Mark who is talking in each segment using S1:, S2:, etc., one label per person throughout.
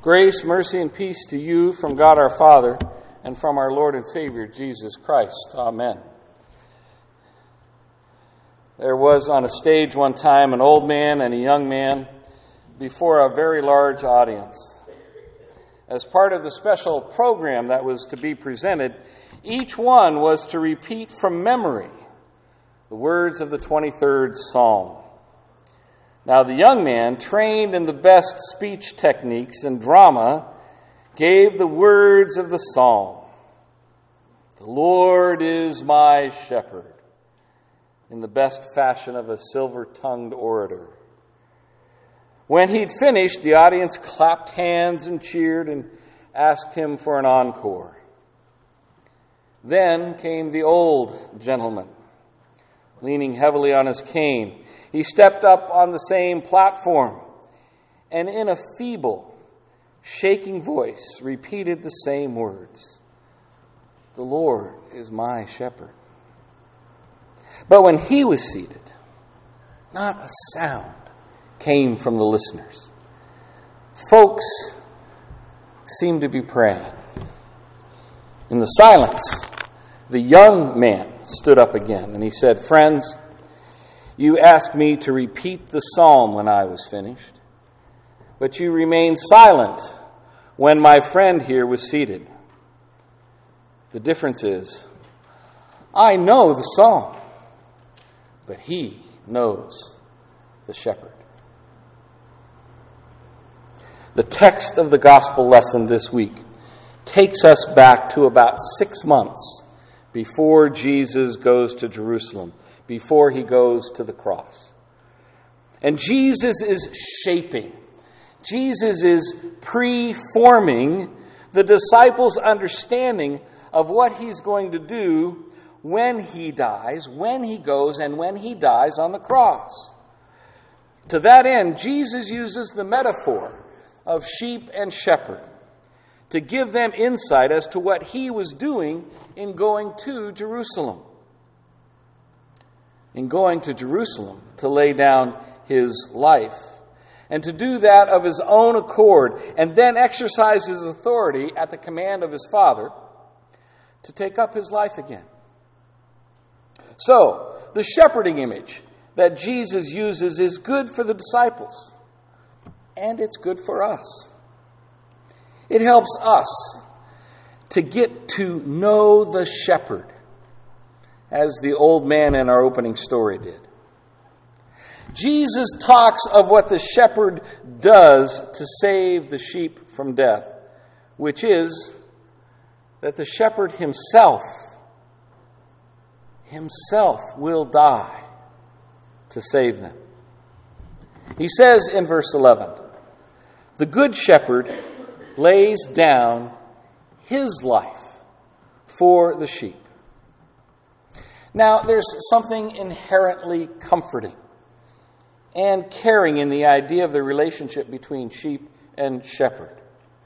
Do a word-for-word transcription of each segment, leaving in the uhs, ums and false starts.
S1: Grace, mercy, and peace to you from God our Father and from our Lord and Savior, Jesus Christ. Amen. There was on a stage one time an old man and a young man before a very large audience. As part of the special program that was to be presented, each one was to repeat from memory the words of the twenty-third Psalm. Now the young man, trained in the best speech techniques and drama, gave the words of the psalm. The Lord is my shepherd, in the best fashion of a silver-tongued orator. When he'd finished, the audience clapped hands and cheered and asked him for an encore. Then came the old gentleman, leaning heavily on his cane. He stepped up on the same platform and in a feeble, shaking voice repeated the same words. The Lord is my shepherd. But when he was seated, not a sound came from the listeners. Folks seemed to be praying. In the silence, the young man stood up again and he said, "Friends, you asked me to repeat the psalm when I was finished, but you remained silent when my friend here was seated. The difference is, I know the psalm, but he knows the shepherd." The text of the gospel lesson this week takes us back to about six months before Jesus goes to Jerusalem, before he goes to the cross. And Jesus is shaping, Jesus is pre-forming the disciples' understanding of what he's going to do when he dies, when he goes, and when he dies on the cross. To that end, Jesus uses the metaphor of sheep and shepherd to give them insight as to what he was doing in going to Jerusalem. In going to Jerusalem to lay down his life, and to do that of his own accord, and then exercise his authority at the command of his Father to take up his life again. So, the shepherding image that Jesus uses is good for the disciples, and it's good for us. It helps us to get to know the shepherd, as the old man in our opening story did. Jesus talks of what the shepherd does to save the sheep from death, which is that the shepherd himself, himself will die to save them. He says in verse eleven, "The good shepherd lays down his life for the sheep." Now, there's something inherently comforting and caring in the idea of the relationship between sheep and shepherd.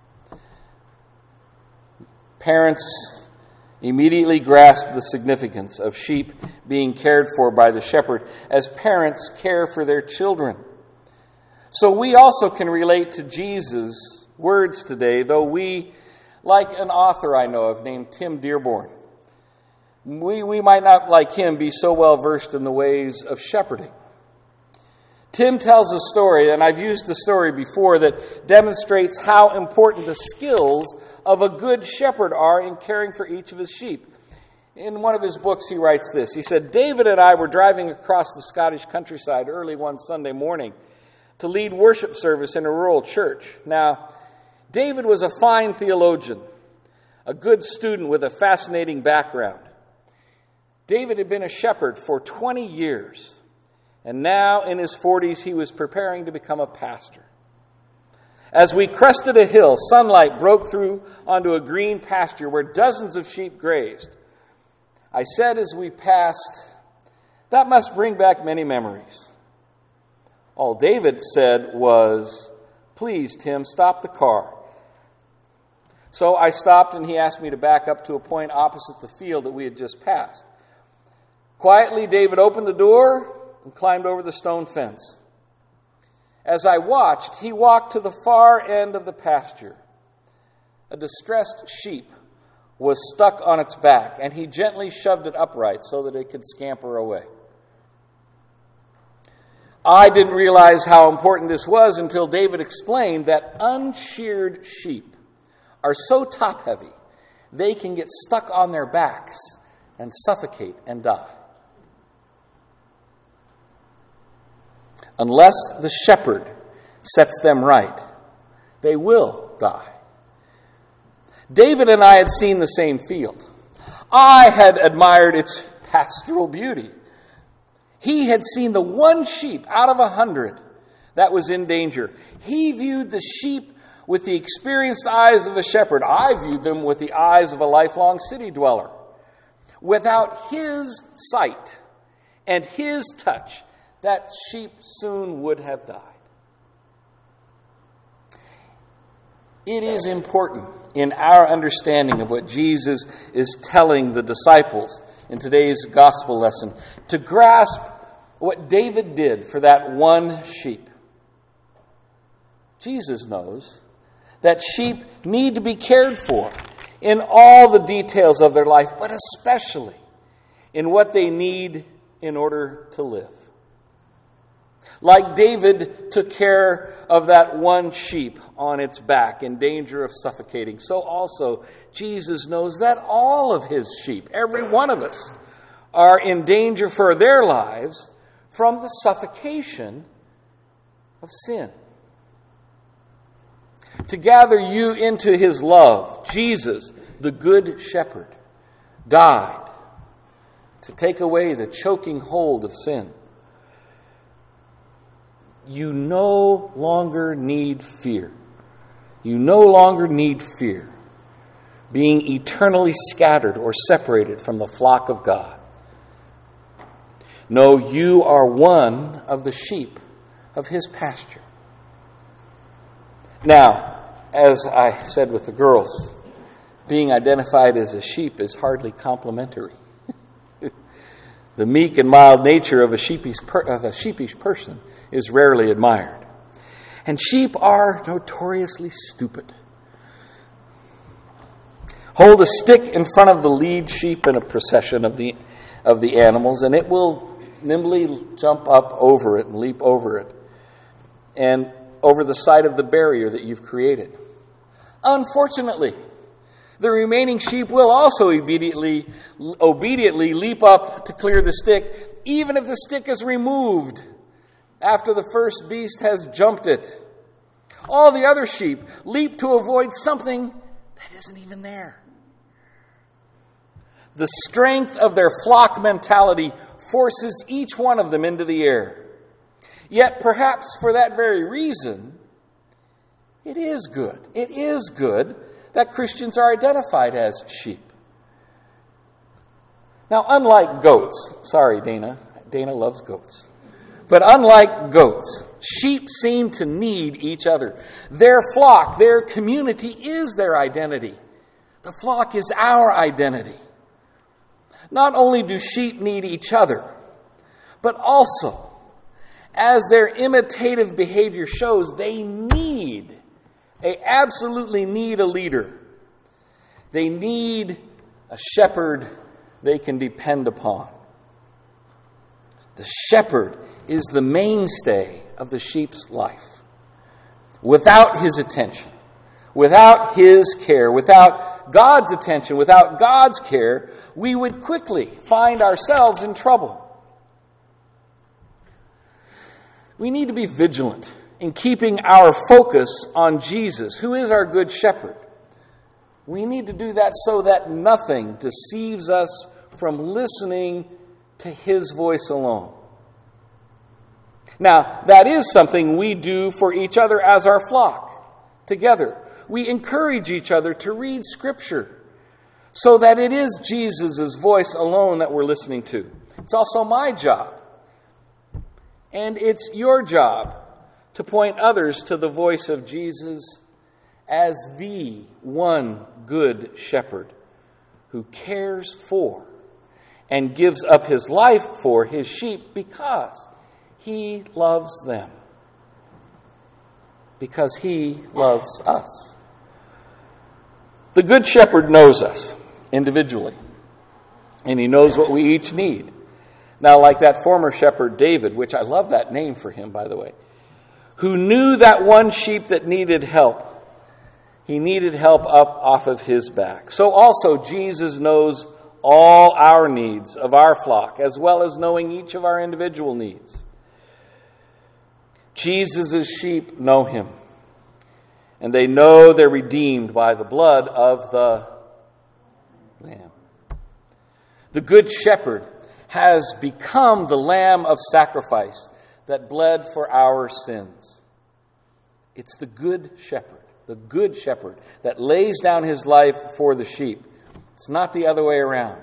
S1: Parents immediately grasp the significance of sheep being cared for by the shepherd as parents care for their children. So we also can relate to Jesus' words today, though we, like an author I know of named Tim Dearborn, We, we might not, like him, be so well versed in the ways of shepherding. Tim tells a story, and I've used the story before, that demonstrates how important the skills of a good shepherd are in caring for each of his sheep. In one of his books, he writes this. He said, "David and I were driving across the Scottish countryside early one Sunday morning to lead worship service in a rural church. Now, David was a fine theologian, a good student with a fascinating background. David had been a shepherd for twenty years, and now in his forties he was preparing to become a pastor. As we crested a hill, sunlight broke through onto a green pasture where dozens of sheep grazed. I said as we passed, 'That must bring back many memories.' All David said was, 'Please, Tim, stop the car.' So I stopped, and he asked me to back up to a point opposite the field that we had just passed. Quietly, David opened the door and climbed over the stone fence. As I watched, he walked to the far end of the pasture. A distressed sheep was stuck on its back, and he gently shoved it upright so that it could scamper away. I didn't realize how important this was until David explained that unsheared sheep are so top-heavy, they can get stuck on their backs and suffocate and die. Unless the shepherd sets them right, they will die. David and I had seen the same field. I had admired its pastoral beauty. He had seen the one sheep out of a hundred that was in danger. He viewed the sheep with the experienced eyes of a shepherd. I viewed them with the eyes of a lifelong city dweller. Without his sight and his touch, that sheep soon would have died. It is important in our understanding of what Jesus is telling the disciples in today's gospel lesson to grasp what David did for that one sheep. Jesus knows that sheep need to be cared for in all the details of their life, but especially in what they need in order to live. Like David took care of that one sheep on its back in danger of suffocating, so also Jesus knows that all of his sheep, every one of us, are in danger for their lives from the suffocation of sin. To gather you into his love, Jesus, the Good Shepherd, died to take away the choking hold of sin. You no longer need fear. You no longer need fear being eternally scattered or separated from the flock of God. No, you are one of the sheep of his pasture. Now, as I said with the girls, being identified as a sheep is hardly complimentary. The meek and mild nature of a sheepish per- of a sheepish person is rarely admired. And sheep are notoriously stupid. Hold a stick in front of the lead sheep in a procession of the of the animals, and it will nimbly jump up over it and leap over it and over the side of the barrier that you've created. Unfortunately, the remaining sheep will also immediately, obediently leap up to clear the stick, even if the stick is removed after the first beast has jumped it. All the other sheep leap to avoid something that isn't even there. The strength of their flock mentality forces each one of them into the air. Yet perhaps for that very reason, it is good. It is good that Christians are identified as sheep. Now, unlike goats, sorry, Dana, Dana loves goats. But unlike goats, sheep seem to need each other. Their flock, their community is their identity. The flock is our identity. Not only do sheep need each other, but also, as their imitative behavior shows, they need They absolutely need a leader. They need a shepherd they can depend upon. The shepherd is the mainstay of the sheep's life. Without his attention, without his care, without God's attention, without God's care, we would quickly find ourselves in trouble. We need to be vigilant in keeping our focus on Jesus, who is our good shepherd. We need to do that so that nothing deceives us from listening to his voice alone. Now, that is something we do for each other as our flock, together. We encourage each other to read Scripture so that it is Jesus' voice alone that we're listening to. It's also my job, and it's your job to point others to the voice of Jesus as the one good shepherd who cares for and gives up his life for his sheep because he loves them. because he loves us. The Good Shepherd knows us individually, and he knows what we each need. Now, like that former shepherd David, which I love that name for him, by the way, who knew that one sheep that needed help, he needed help up off of his back. So also Jesus knows all our needs of our flock, as well as knowing each of our individual needs. Jesus' sheep know him, and they know they're redeemed by the blood of the Lamb. The Good Shepherd has become the Lamb of sacrifice that bled for our sins. It's the Good Shepherd, the Good Shepherd that lays down his life for the sheep. It's not the other way around.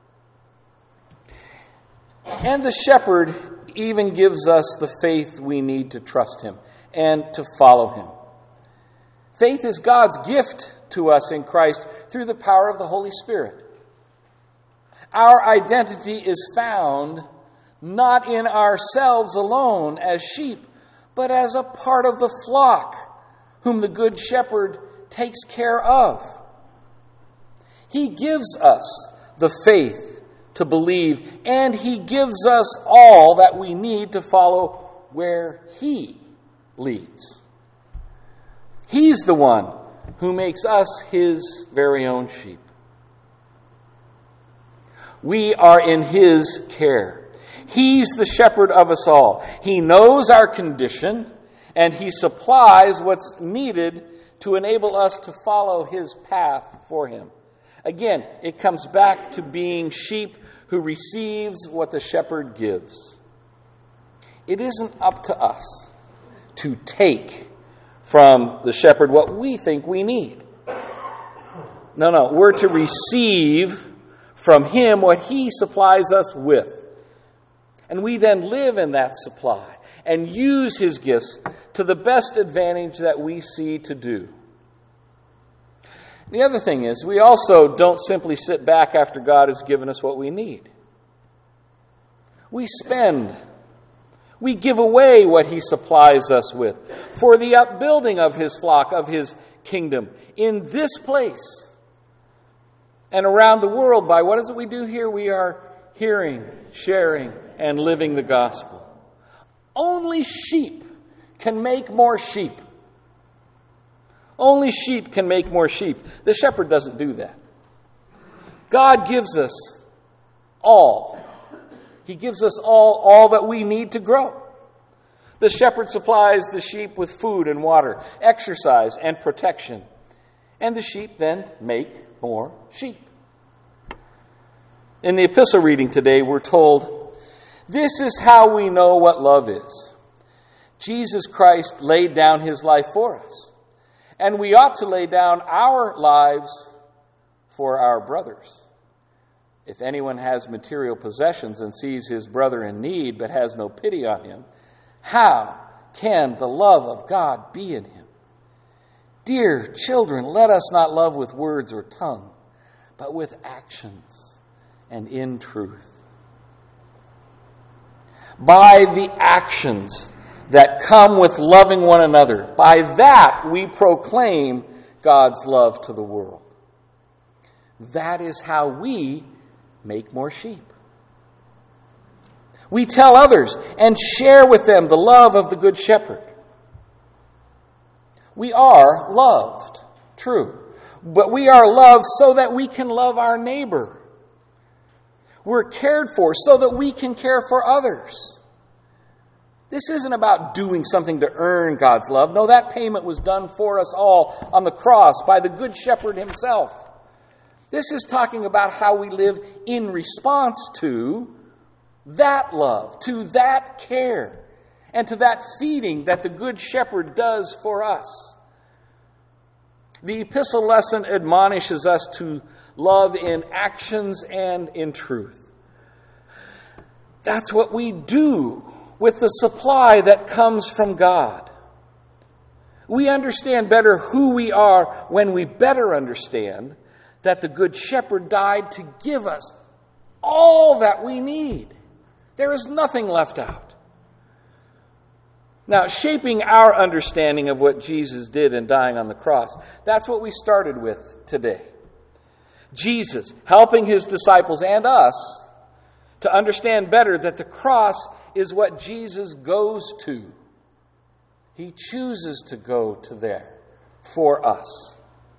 S1: And the shepherd even gives us the faith we need to trust him and to follow him. Faith is God's gift to us in Christ through the power of the Holy Spirit. Our identity is found not in ourselves alone as sheep, but as a part of the flock whom the Good Shepherd takes care of. He gives us the faith to believe, and he gives us all that we need to follow where he leads. He's the one who makes us his very own sheep. We are in his care. He's the shepherd of us all. He knows our condition, and he supplies what's needed to enable us to follow his path for him. Again, it comes back to being sheep who receives what the shepherd gives. It isn't up to us to take from the shepherd what we think we need. No, no, we're to receive from him what he supplies us with. And we then live in that supply and use his gifts to the best advantage that we see to do. The other thing is, we also don't simply sit back after God has given us what we need. We spend, we give away what he supplies us with for the upbuilding of his flock, of his kingdom, in this place and around the world. By what is it we do here? We are hearing, sharing, and living the gospel. Only sheep can make more sheep. Only sheep can make more sheep. The shepherd doesn't do that. God gives us all. He gives us all, all that we need to grow. The shepherd supplies the sheep with food and water, exercise and protection. And the sheep then make more sheep. In the epistle reading today, we're told, this is how we know what love is. Jesus Christ laid down his life for us. And we ought to lay down our lives for our brothers. If anyone has material possessions and sees his brother in need but has no pity on him, how can the love of God be in him? Dear children, let us not love with words or tongue, but with actions and in truth. By the actions that come with loving one another, by that we proclaim God's love to the world. That is how we make more sheep. We tell others and share with them the love of the Good Shepherd. We are loved, true, but we are loved so that we can love our neighbor. We're cared for so that we can care for others. This isn't about doing something to earn God's love. No, that payment was done for us all on the cross by the Good Shepherd himself. This is talking about how we live in response to that love, to that care, and to that feeding that the Good Shepherd does for us. The epistle lesson admonishes us to love in actions and in truth. That's what we do with the supply that comes from God. We understand better who we are when we better understand that the Good Shepherd died to give us all that we need. There is nothing left out. Now, shaping our understanding of what Jesus did in dying on the cross, that's what we started with today. Jesus helping his disciples and us to understand better that the cross is what Jesus goes to. He chooses to go to there for us.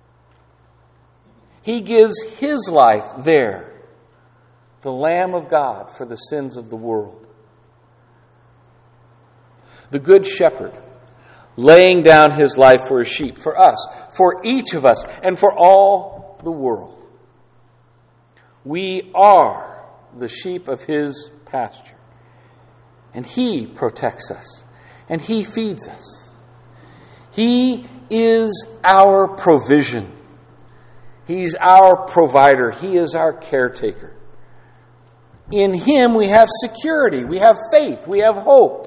S1: He gives his life there, the Lamb of God for the sins of the world. The Good Shepherd, laying down his life for his sheep, for us, for each of us, and for all the world. We are the sheep of his pasture, and he protects us, and he feeds us. He is our provision. He's our provider. He is our caretaker. In him we have security, we have faith, we have hope.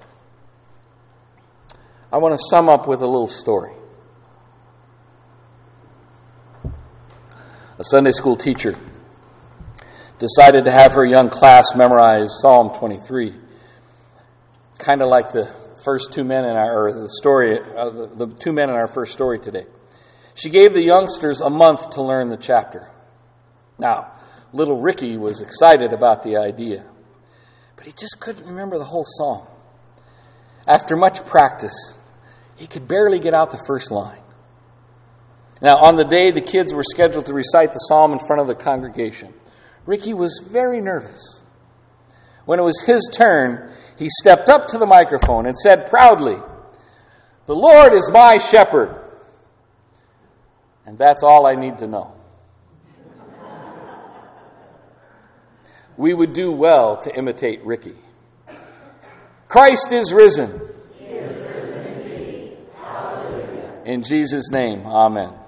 S1: I want to sum up with a little story. A Sunday school teacher decided to have her young class memorize Psalm twenty-three, kind of like the first two men in our, or the story, uh, the, the two men in our first story today. She gave the youngsters a month to learn the chapter. Now, little Ricky was excited about the idea, but he just couldn't remember the whole psalm. After much practice, he could barely get out the first line. Now, on the day the kids were scheduled to recite the psalm in front of the congregation, Ricky was very nervous. When it was his turn, he stepped up to the microphone and said proudly, "The Lord is my shepherd, and that's all I need to know." We would do well to imitate Ricky. Christ is risen. He is risen indeed. Hallelujah. In Jesus' name, amen.